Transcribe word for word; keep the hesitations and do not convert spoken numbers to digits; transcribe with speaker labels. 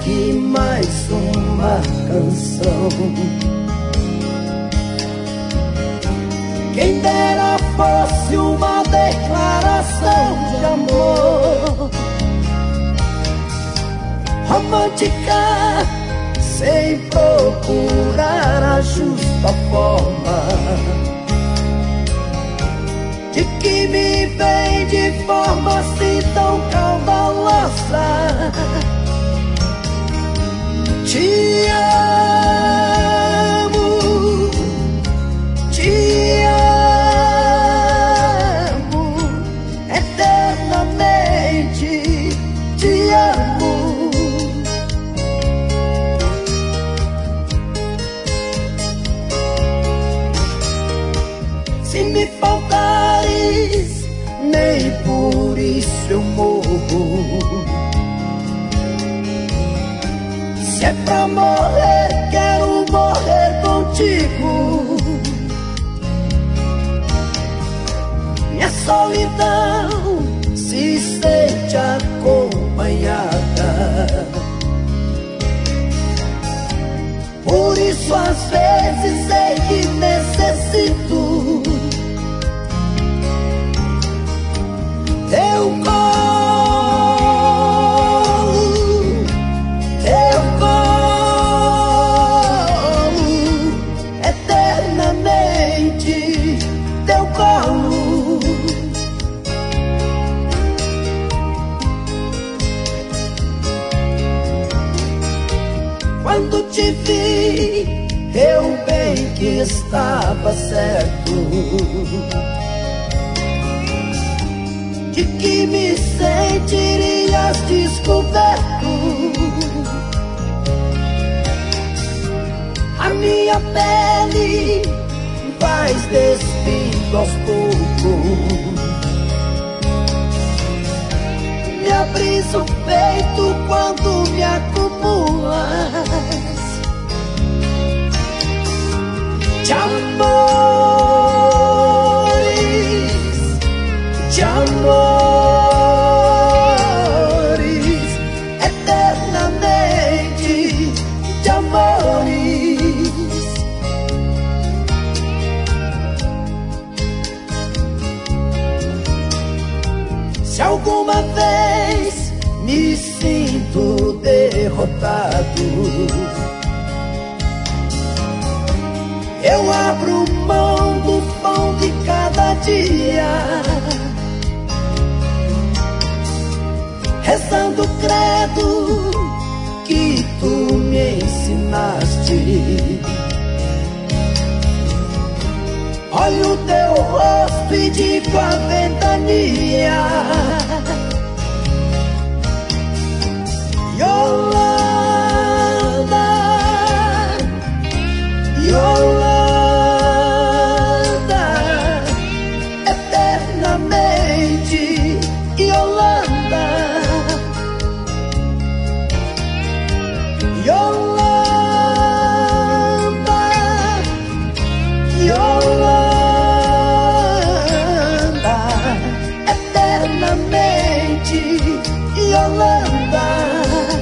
Speaker 1: que mais uma canção. Quem dera fosse uma declaração de amor romântica, sem procurar a justa forma, de que me vem de forma assim tão caudalosa. Te amo, te amo, eternamente te amo. Se me faltares, nem por isso eu morro. Se é pra morrer, quero morrer contigo. Minha solidão se sente acompanhada. Por isso às vezes sei que necessito teu colo, teu colo, eternamente teu colo. Quando te vi, eu bem que estava certo de que me sentirias descoberto. A minha pele vais despindo aos poucos, me abris o peito quando me acumulas de amores, de amores, eternamente de amores. Se alguma vez me sinto derrotado, eu abro mão do pão de cada dia, rezando o credo que tu me ensinaste. Olho teu rosto e digo a ventania: Yolanda, Yolanda, eternamente Yolanda, Yolanda, Yolanda, eternamente Yolanda.